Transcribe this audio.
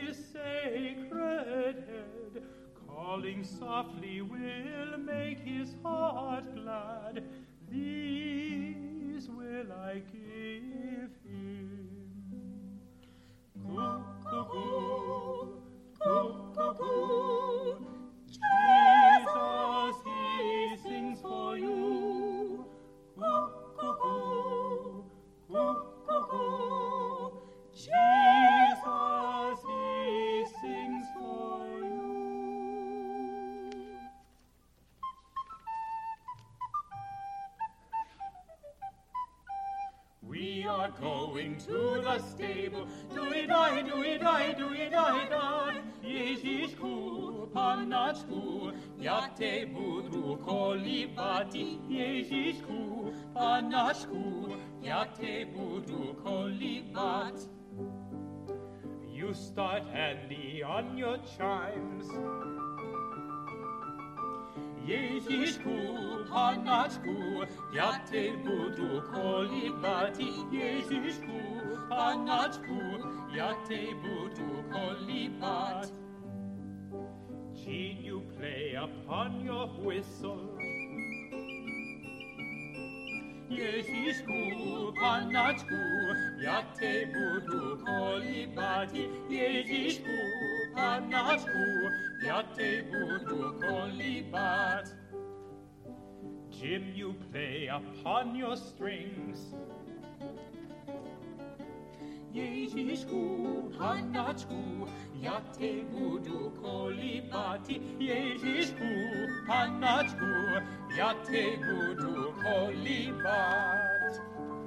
his sacred head, calling softly will make his heart glad. These will I give him. Cuckoo, cuckoo, Jesus, he sings for you. Cuckoo, cuckoo, Jesus, he sings for you. We are going to the stable. Do-it-I, do-it-I, do-it-I-da. Ježíšku, Panačku, ja te budu kolibati. Ježíšku, Panačku, ja te budu kolibat. You start handy on your chimes. Ježíšku, Panačku, ja te budu kolibati. Ježíšku, Panačku, ja te budu kolibat. Jean, you play upon your whistle. Ježíšku, Panačku, ja te budu kolibati. Ježíšku, Panačku, ja te budu kolibat. Jim, you play upon your strings. Ježíšku, Panačku, ja te budu kolibati. Ježíšku, Panačku, ja te budu kolibat.